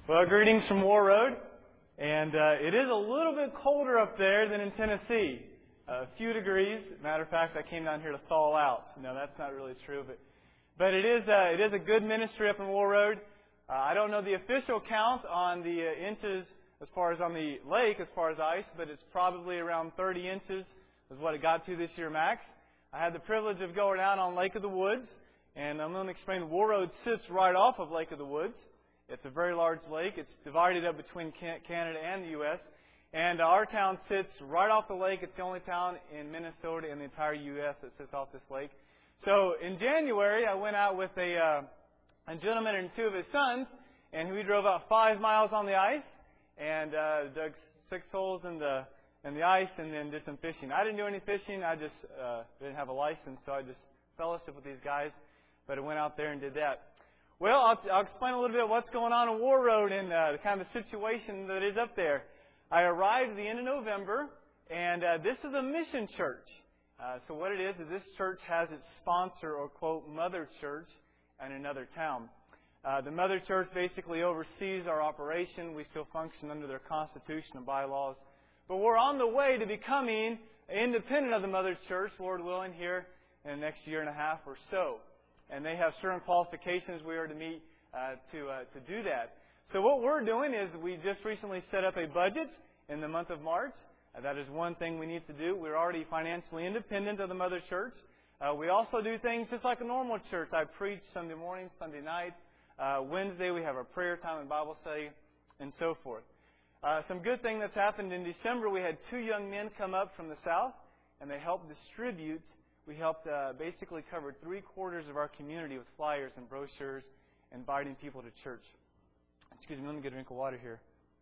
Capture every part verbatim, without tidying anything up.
Well, greetings from War Road, and uh, it is a little bit colder up there than in Tennessee. Uh, a few degrees. Matter of fact, I came down here to thaw out. No, that's not really true, but but it is uh, it is a good ministry up in War Road. Uh, I don't know the official count on the uh, inches as far as on the lake, as far as ice, but it's probably around thirty inches is what it got to this year max. I had the privilege of going out on Lake of the Woods, and I'm going to explain War Road sits right off of Lake of the Woods. It's a very large lake. It's divided up between Canada and the U S And our town sits right off the lake. It's the only town in Minnesota and the entire U S that sits off this lake. So in January, I went out with a, uh, a gentleman and two of his sons, and we drove about five miles on the ice and uh, dug six holes in the in the ice and then did some fishing. I didn't do any fishing. I just uh, didn't have a license, so I just fellowshiped with these guys. But I went out there and did that. Well, I'll, I'll explain a little bit what's going on in War Road and uh, the kind of situation that is up there. I arrived at the end of November, and uh, this is a mission church. Uh, so what it is is this church has its sponsor or, quote, mother church in another town. Uh, the mother church basically oversees our operation. We still function under their constitution and bylaws. But we're on the way to becoming independent of the mother church, Lord willing, here in the next year and a half or so. And they have certain qualifications we are to meet uh, to uh, to do that. So what we're doing is we just recently set up a budget in the month of March. Uh, that is one thing we need to do. We're already financially independent of the mother church. Uh, we also do things just like a normal church. I preach Sunday morning, Sunday night. Uh, Wednesday we have our prayer time and Bible study, and so forth. Uh, some good thing that's happened in December, we had two young men come up from the south, and they helped distribute. We helped uh, basically cover three quarters of our community with flyers and brochures, inviting people to church. Excuse me, let me get a drink of water here.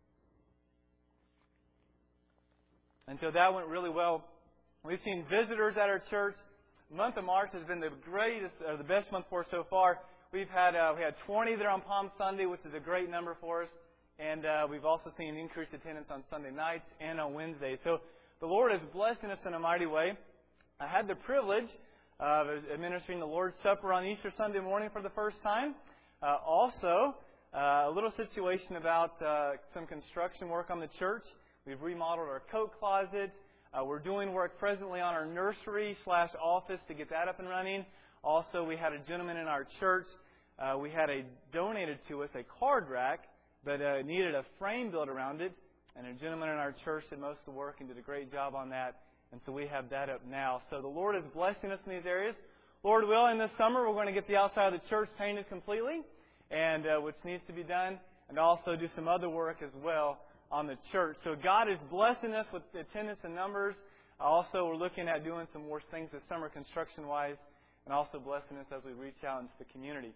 And so that went really well. We've seen visitors at our church. The month of March has been the greatest, or the best month for us so far. We've had uh, we had twenty there on Palm Sunday, which is a great number for us. And uh, we've also seen increased attendance on Sunday nights and on Wednesdays. So the Lord is blessing us in a mighty way. I had the privilege of administering the Lord's Supper on Easter Sunday morning for the first time. Uh, also, uh, a little situation about uh, some construction work on the church. We've remodeled our coat closet. Uh, we're doing work presently on our nursery slash office to get that up and running. Also, we had a gentleman in our church. Uh, we had a donated to us a card rack, but uh, needed a frame built around it. And a gentleman in our church did most of the work and did a great job on that. And so we have that up now. So the Lord is blessing us in these areas. Lord willing, this summer we're going to get the outside of the church painted completely, and uh, which needs to be done, and also do some other work as well on the church. So God is blessing us with attendance and numbers. Also, we're looking at doing some more things this summer construction-wise, and also blessing us as we reach out into the community.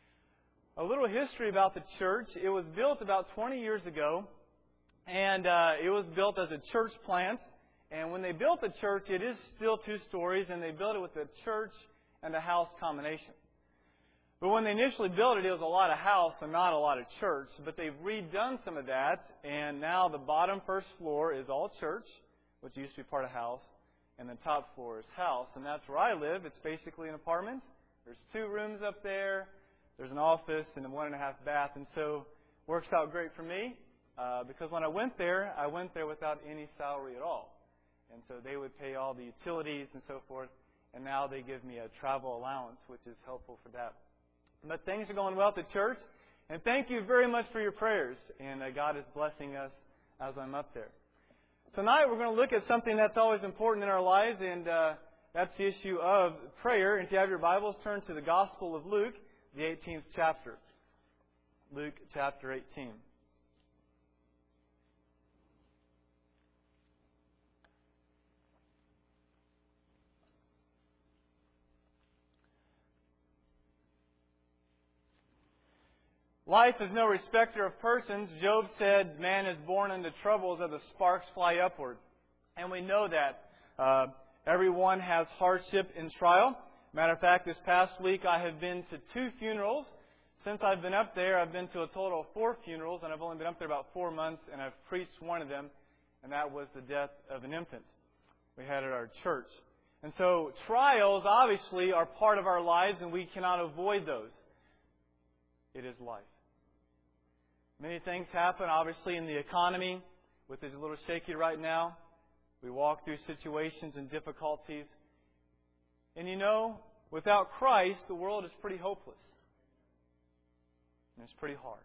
A little history about the church. It was built about twenty years ago, and uh, it was built as a church plant. And when they built the church, it is still two stories, and they built it with a church and a house combination. But when they initially built it, it was a lot of house and not a lot of church. But they've redone some of that, and now the bottom first floor is all church, which used to be part of house, and the top floor is house. And that's where I live. It's basically an apartment. There's two rooms up there. There's an office and a one and a half bath, and so it works out great for me uh, because when I went there, I went there without any salary at all. And so they would pay all the utilities and so forth. And now they give me a travel allowance, which is helpful for that. But things are going well at the church. And thank you very much for your prayers. And uh, God is blessing us as I'm up there. Tonight we're going to look at something that's always important in our lives. And uh, that's the issue of prayer. And if you have your Bibles, turn to the Gospel of Luke, the eighteenth chapter. Luke chapter eighteen. Life is no respecter of persons. Job said, man is born into troubles as the sparks fly upward. And we know that. Uh, everyone has hardship and trial. Matter of fact, this past week I have been to two funerals. Since I've been up there, I've been to a total of four funerals, and I've only been up there about four months, and I've preached one of them, and that was the death of an infant we had at our church. And so trials, obviously, are part of our lives, and we cannot avoid those. It is life. Many things happen, obviously, in the economy, which is a little shaky right now. We walk through situations and difficulties. And you know, without Christ, the world is pretty hopeless. And it's pretty hard.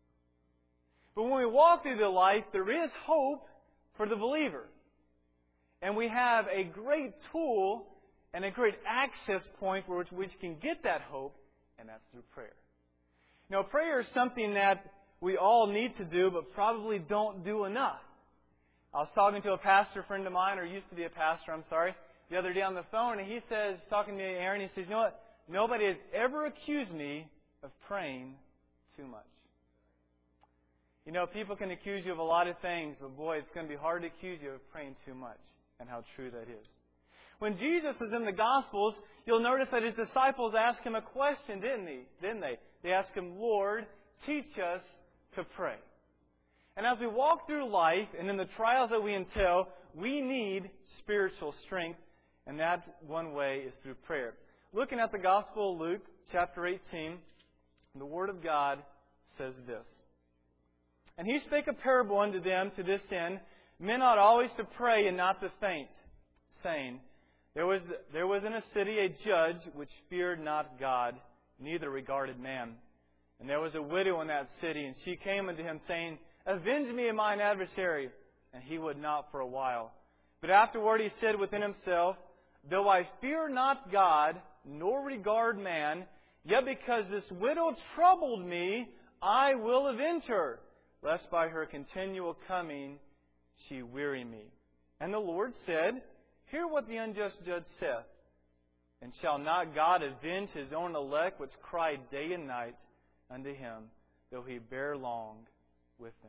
But when we walk through the life, there is hope for the believer. And we have a great tool and a great access point for which we can get that hope, and that's through prayer. Now, prayer is something that we all need to do, but probably don't do enough. I was talking to a pastor friend of mine, or used to be a pastor, I'm sorry, the other day on the phone, and he says, talking to me, Aaron, he says, you know what? Nobody has ever accused me of praying too much. You know, people can accuse you of a lot of things, but boy, it's going to be hard to accuse you of praying too much, and how true that is. When Jesus is in the Gospels, you'll notice that His disciples asked Him a question, didn't they? Didn't they? They asked Him, Lord, teach us to pray. And as we walk through life and in the trials that we entail, we need spiritual strength, and that one way is through prayer. Looking at the Gospel of Luke, chapter eighteen, the Word of God says this. And He spake a parable unto them to this end, men ought always to pray and not to faint, saying, There was, there was in a city a judge which feared not God, neither regarded man. And there was a widow in that city, and she came unto him, saying, Avenge me of mine adversary. And he would not for a while. But afterward he said within himself, Though I fear not God, nor regard man, yet because this widow troubled me, I will avenge her, lest by her continual coming she weary me. And the Lord said, Hear what the unjust judge saith. And shall not God avenge His own elect, which cry day and night unto Him, though He bear long with them?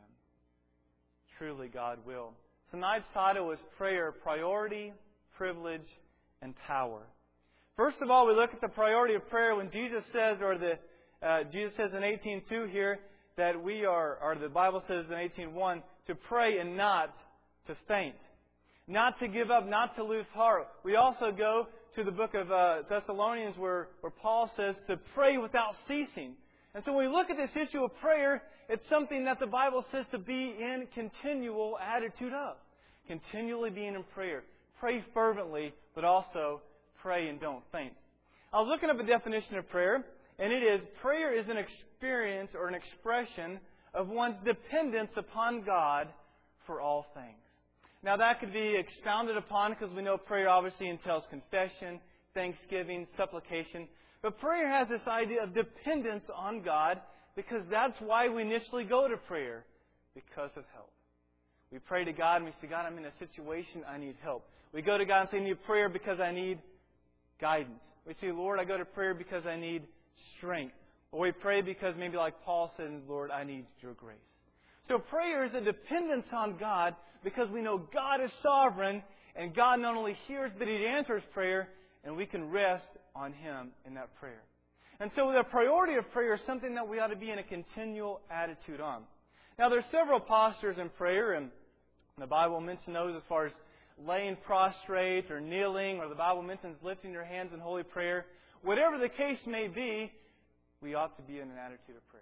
Truly God will. Tonight's title is Prayer, Priority, Privilege, and Power. First of all, we look at the priority of prayer when Jesus says, or the uh, Jesus says in eighteen two here, that we are, or the Bible says in eighteen one, to pray and not to faint. Not to give up, not to lose heart. We also go to the book of uh, Thessalonians where, where Paul says to pray without ceasing. And so when we look at this issue of prayer, it's something that the Bible says to be in continual attitude of. Continually being in prayer. Pray fervently, but also pray and don't faint. I was looking up a definition of prayer, and it is, prayer is an experience or an expression of one's dependence upon God for all things. Now that could be expounded upon because we know prayer obviously entails confession, thanksgiving, supplication. But prayer has this idea of dependence on God because that's why we initially go to prayer, because of help. We pray to God and we say, God, I'm in a situation, I need help. We go to God and say, I need prayer because I need guidance. We say, Lord, I go to prayer because I need strength. Or we pray because maybe like Paul said, Lord, I need your grace. So prayer is a dependence on God because we know God is sovereign and God not only hears, but He answers prayer, and we can rest on Him in that prayer. And so the priority of prayer is something that we ought to be in a continual attitude on. Now there are several postures in prayer, and the Bible mentions those as far as laying prostrate or kneeling, or the Bible mentions lifting your hands in holy prayer. Whatever the case may be, we ought to be in an attitude of prayer.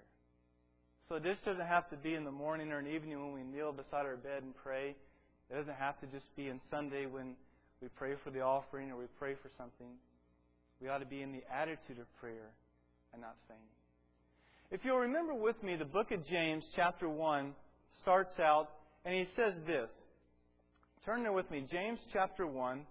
So this doesn't have to be in the morning or in the evening when we kneel beside our bed and pray. It doesn't have to just be on Sunday when we pray for the offering or we pray for something. We ought to be in the attitude of prayer and not fainting. If you'll remember with me, the book of James, chapter one, starts out, and he says this. Turn there with me, James chapter one.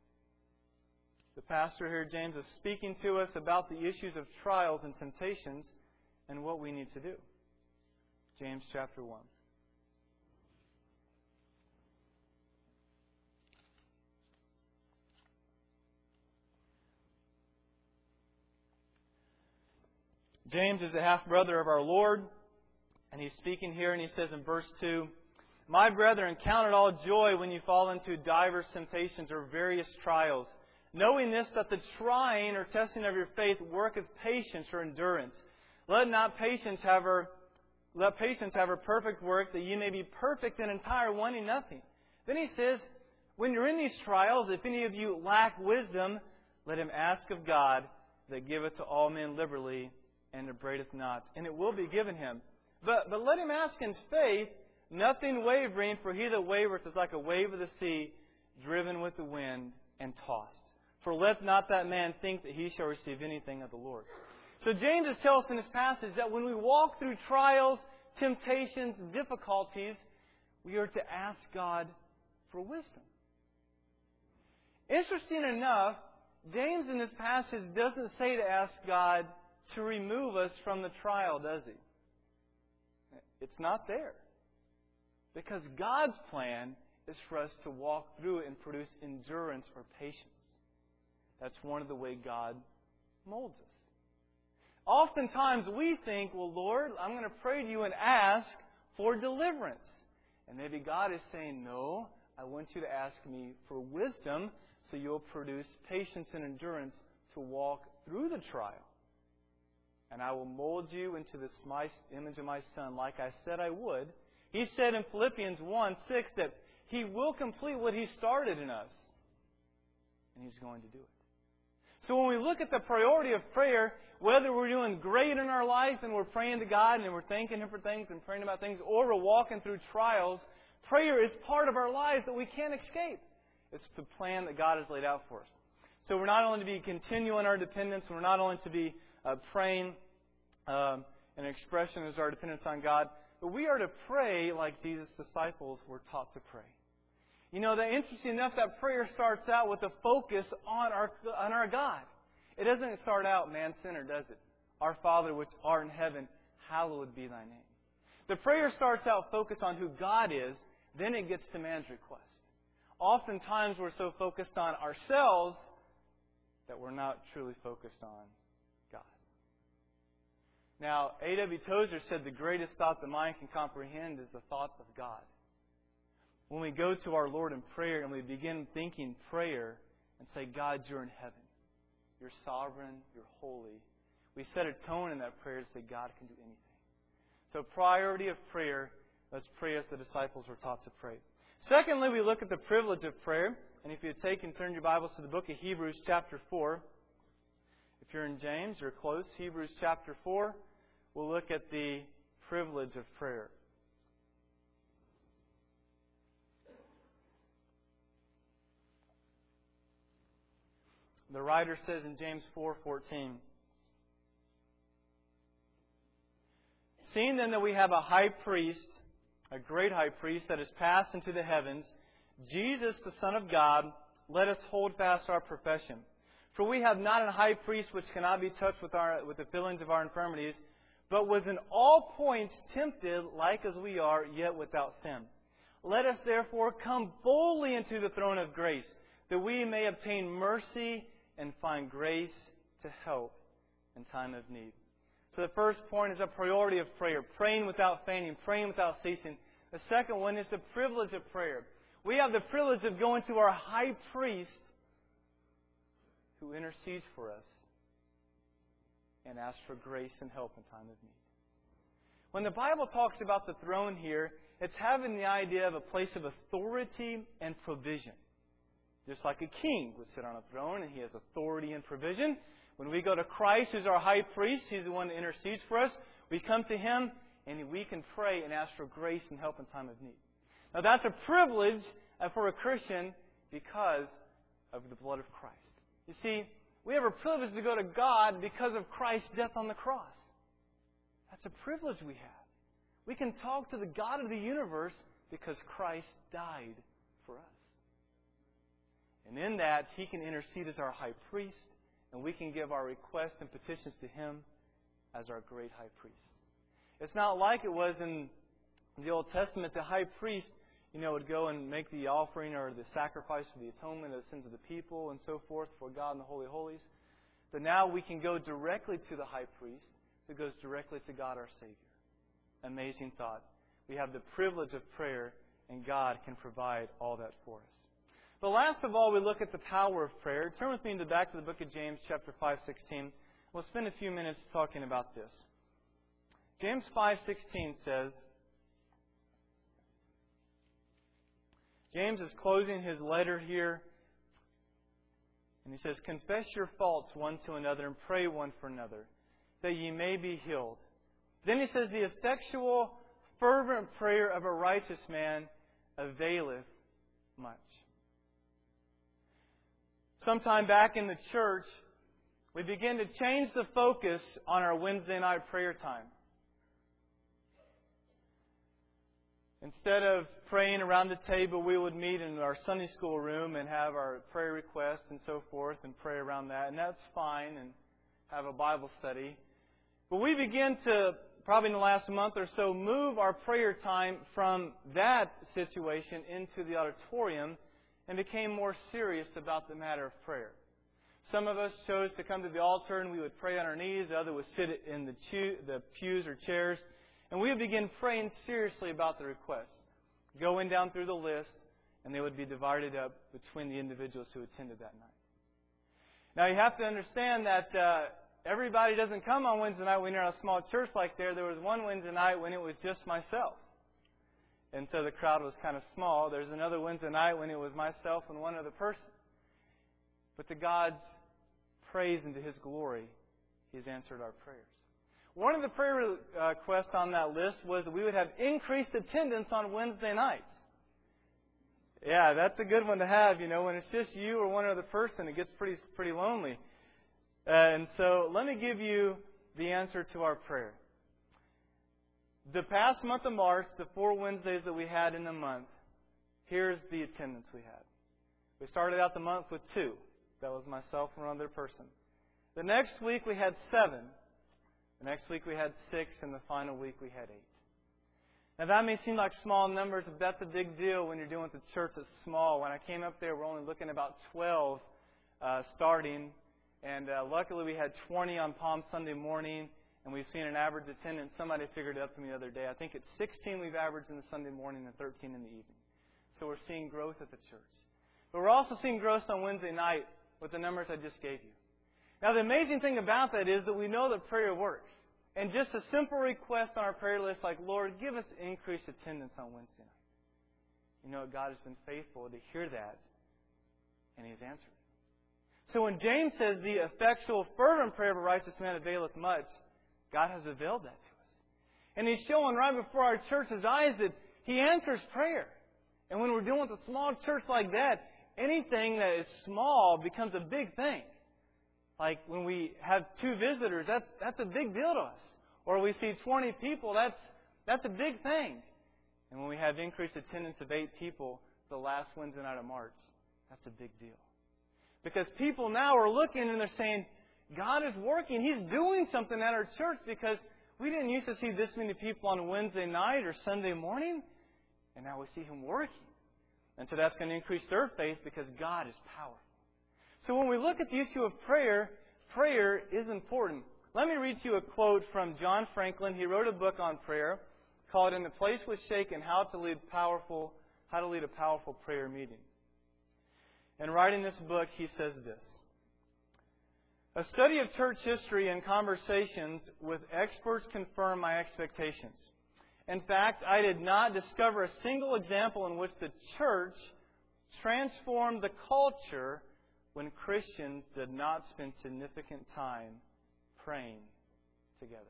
The pastor here, James, is speaking to us about the issues of trials and temptations and what we need to do. James chapter one. James is the half-brother of our Lord, and he's speaking here, and he says in verse two, My brethren, count it all joy when you fall into divers temptations or various trials, knowing this, that the trying or testing of your faith worketh patience or endurance. Let not patience have her Let patience have her perfect work, that ye may be perfect and entire, wanting nothing. Then he says, when you're in these trials, if any of you lack wisdom, let him ask of God, that giveth to all men liberally, and upbraideth not, and it will be given him. But, but let him ask in faith, nothing wavering, for he that wavereth is like a wave of the sea, driven with the wind and tossed. For let not that man think that he shall receive anything of the Lord. So James is telling us in this passage that when we walk through trials, temptations, difficulties, we are to ask God for wisdom. Interesting enough, James in this passage doesn't say to ask God to remove us from the trial, does he? It's not there. Because God's plan is for us to walk through it and produce endurance or patience. That's one of the ways God molds us. Oftentimes we think, well, Lord, I'm going to pray to you and ask for deliverance. And maybe God is saying, no, I want you to ask me for wisdom so you'll produce patience and endurance to walk through the trial. And I will mold you into this my image of my Son like I said I would. He said in Philippians one six that He will complete what He started in us. And He's going to do it. So when we look at the priority of prayer, whether we're doing great in our life and we're praying to God and we're thanking Him for things and praying about things, or we're walking through trials, prayer is part of our lives that we can't escape. It's the plan that God has laid out for us. So we're not only to be continual in our dependence, we're not only to be uh, praying um, an expression as our dependence on God, but we are to pray like Jesus' disciples were taught to pray. You know, that interesting enough, that prayer starts out with a focus on our on our God. It doesn't start out man-centered, does it? Our Father which art in heaven, hallowed be thy name. The prayer starts out focused on who God is, then it gets to man's request. Oftentimes we're so focused on ourselves that we're not truly focused on God. Now, A W Tozer said the greatest thought the mind can comprehend is the thought of God. When we go to our Lord in prayer and we begin thinking prayer and say, God, you're in heaven. You're sovereign. You're holy. We set a tone in that prayer to say God can do anything. So priority of prayer, let's pray as the disciples were taught to pray. Secondly, we look at the privilege of prayer. And if you take and turn your Bibles to the book of Hebrews chapter four, if you're in James, you're close. Hebrews chapter four, we'll look at the privilege of prayer. The writer says in James four fourteen, seeing then that we have a high priest, a great high priest that has passed into the heavens, Jesus, the Son of God, let us hold fast our profession. For we have not a high priest which cannot be touched with our with the feelings of our infirmities, but was in all points tempted like as we are, yet without sin. Let us therefore come boldly into the throne of grace, that we may obtain mercy and find grace to help in time of need. So the first point is a priority of prayer, praying without fainting, praying without ceasing. The second one is the privilege of prayer. We have the privilege of going to our high priest who intercedes for us and asks for grace and help in time of need. When the Bible talks about the throne here, it's having the idea of a place of authority and provision. Just like a king would sit on a throne and he has authority and provision. When we go to Christ, who's our high priest, He's the one that intercedes for us. We come to Him and we can pray and ask for grace and help in time of need. Now that's a privilege for a Christian because of the blood of Christ. You see, we have a privilege to go to God because of Christ's death on the cross. That's a privilege we have. We can talk to the God of the universe because Christ died for us. And in that, He can intercede as our high priest, and we can give our requests and petitions to Him as our great high priest. It's not like it was in the Old Testament. The high priest, you know, would go and make the offering or the sacrifice for the atonement of the sins of the people and so forth for God in the Holy of Holies. But now we can go directly to the high priest who goes directly to God our Savior. Amazing thought. We have the privilege of prayer, and God can provide all that for us. But last of all, we look at the power of prayer. Turn with me to back to the book of James, chapter five sixteen. We'll spend a few minutes talking about this. James five sixteen says, James is closing his letter here, and he says, confess your faults one to another and pray one for another, that ye may be healed. Then he says, the effectual, fervent prayer of a righteous man availeth much. Sometime back in the church, we began to change the focus on our Wednesday night prayer time. Instead of praying around the table, we would meet in our Sunday school room and have our prayer requests and so forth and pray around that. And that's fine, and have a Bible study. But we began to, probably in the last month or so, move our prayer time from that situation into the auditorium and became more serious about the matter of prayer. Some of us chose to come to the altar and we would pray on our knees. The other would sit in the, chew, the pews or chairs. And we would begin praying seriously about the requests, going down through the list, and they would be divided up between the individuals who attended that night. Now, you have to understand that uh, everybody doesn't come on Wednesday night when you're in a small church like there. There was one Wednesday night when it was just myself. And so the crowd was kind of small. There's another Wednesday night when it was myself and one other person. But to God's praise and to His glory, He's answered our prayers. One of the prayer requests on that list was that we would have increased attendance on Wednesday nights. Yeah, that's a good one to have. You know, when it's just you or one other person, it gets pretty pretty lonely. Uh, and so let me give you the answer to our prayer. The past month of March, the four Wednesdays that we had in the month, here's the attendance we had. We started out the month with two. That was myself and one other person. The next week we had seven. The next week we had six, and the final week we had eight. Now that may seem like small numbers, but that's a big deal when you're dealing with a church that's small. When I came up there, we're only looking at about twelve uh, starting, and uh, luckily we had twenty on Palm Sunday morning, and we've seen an average attendance. Somebody figured it up to me the other day. I think it's sixteen we've averaged in the Sunday morning and thirteen in the evening. So we're seeing growth at the church. But we're also seeing growth on Wednesday night with the numbers I just gave you. Now, the amazing thing about that is that we know that prayer works. And just a simple request on our prayer list like, Lord, give us increased attendance on Wednesday night. You know, God has been faithful to hear that, and He's answered. So when James says, the effectual, fervent prayer of a righteous man availeth much, God has availed that to us. And He's showing right before our church's eyes that He answers prayer. And when we're dealing with a small church like that, anything that is small becomes a big thing. Like when we have two visitors, that's, that's a big deal to us. Or we see twenty people, that's, that's a big thing. And when we have increased attendance of eight people the last Wednesday night of March, that's a big deal. Because people now are looking and they're saying, God is working. He's doing something at our church because we didn't used to see this many people on Wednesday night or Sunday morning. And now we see Him working. And so that's going to increase their faith because God is powerful. So when we look at the issue of prayer, prayer is important. Let me read you a quote from John Franklin. He wrote a book on prayer called "In the Place Was Shaken: How to Lead Powerful, How to Lead a Powerful Prayer Meeting." In writing this book, he says this: "A study of church history and conversations with experts confirm my expectations. In fact, I did not discover a single example in which the church transformed the culture when Christians did not spend significant time praying together."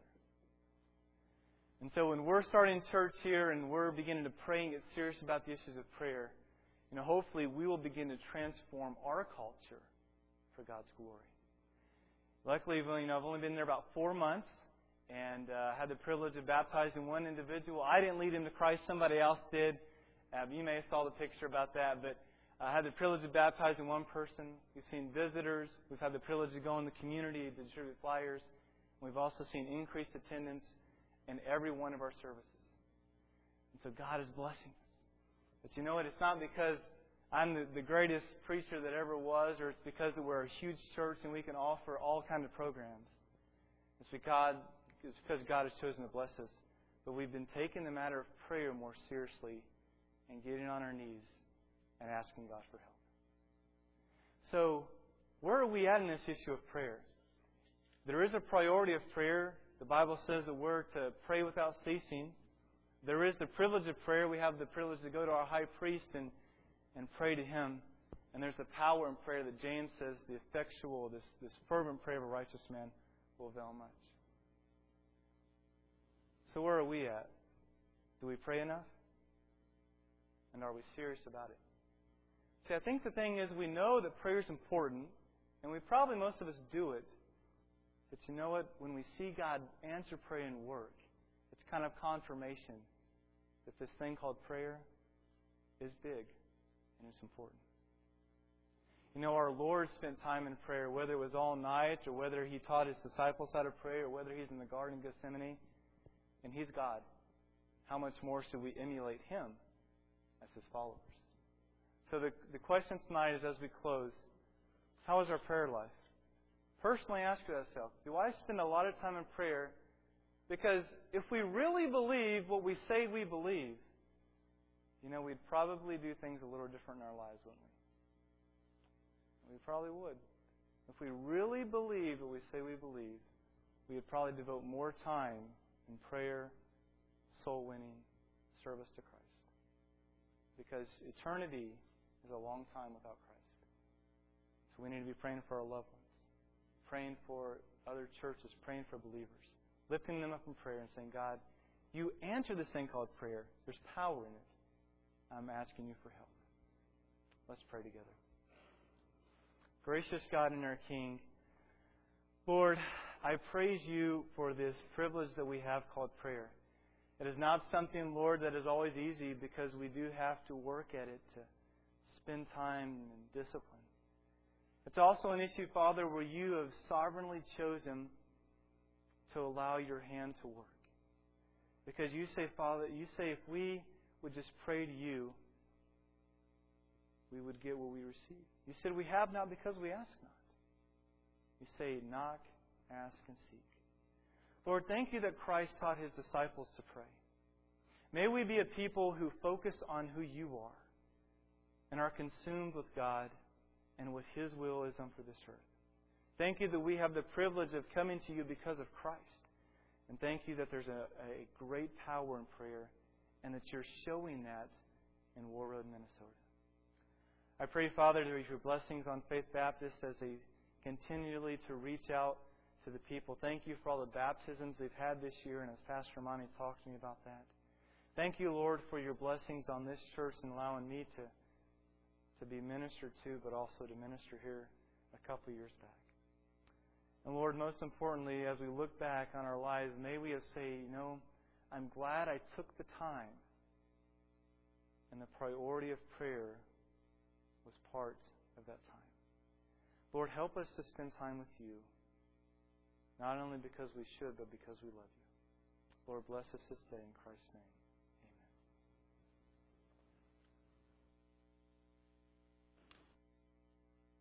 And so when we're starting church here and we're beginning to pray and get serious about the issues of prayer, you know, hopefully we will begin to transform our culture for God's glory. Luckily, you know, I've only been there about four months and uh, had the privilege of baptizing one individual. I didn't lead him to Christ. Somebody else did. Um, you may have saw the picture about that, but I had the privilege of baptizing one person. We've seen visitors. We've had the privilege to go in the community to distribute flyers. We've also seen increased attendance in every one of our services. And so God is blessing us. But you know what? It's not because I'm the, the greatest preacher that ever was, or it's because we're a huge church and we can offer all kinds of programs. It's because, it's because God has chosen to bless us. But we've been taking the matter of prayer more seriously and getting on our knees and asking God for help. So, where are we at in this issue of prayer? There is a priority of prayer. The Bible says that we're to pray without ceasing. There is the privilege of prayer. We have the privilege to go to our high priest and, and pray to Him. And there's the power in prayer that James says, the effectual, this, this fervent prayer of a righteous man will avail much. So where are we at? Do we pray enough? And are we serious about it? See, I think the thing is we know that prayer is important, and we probably, most of us, do it. But you know what? When we see God answer prayer and work, it's kind of confirmation that this thing called prayer is big and it's important. You know, our Lord spent time in prayer, whether it was all night or whether He taught His disciples how to pray or whether He's in the Garden of Gethsemane. And He's God. How much more should we emulate Him as His followers? So the, the question tonight is, as we close, how is our prayer life? Personally, ask yourself, do I spend a lot of time in prayer? Because if we really believe what we say we believe, you know, we'd probably do things a little different in our lives, wouldn't we? We probably would. If we really believe what we say we believe, we would probably devote more time in prayer, soul winning, service to Christ. Because eternity is a long time without Christ. So we need to be praying for our loved ones, praying for other churches, praying for believers, lifting them up in prayer and saying, God, You answer this thing called prayer. There's power in it. I'm asking You for help. Let's pray together. Gracious God and our King, Lord, I praise You for this privilege that we have called prayer. It is not something, Lord, that is always easy because we do have to work at it to spend time and discipline. It's also an issue, Father, where You have sovereignly chosen to allow Your hand to work. Because You say, Father, You say if we would just pray to You, we would get what we receive. You said we have not because we ask not. You say, knock, ask, and seek. Lord, thank You that Christ taught His disciples to pray. May we be a people who focus on who You are and are consumed with God and what His will is on for this earth. Thank You that we have the privilege of coming to You because of Christ. And thank You that there's a, a great power in prayer and that You're showing that in Warroad, Minnesota. I pray, Father, to Your blessings on Faith Baptist as they continually to reach out to the people. Thank You for all the baptisms they've had this year, and as Pastor Monty talked to me about that. Thank You, Lord, for Your blessings on this church and allowing me to, to be ministered to, but also to minister here a couple years back. And Lord, most importantly, as we look back on our lives, may we say, you know, I'm glad I took the time, and the priority of prayer was part of that time. Lord, help us to spend time with You, not only because we should, but because we love You. Lord, bless us this day in Christ's name.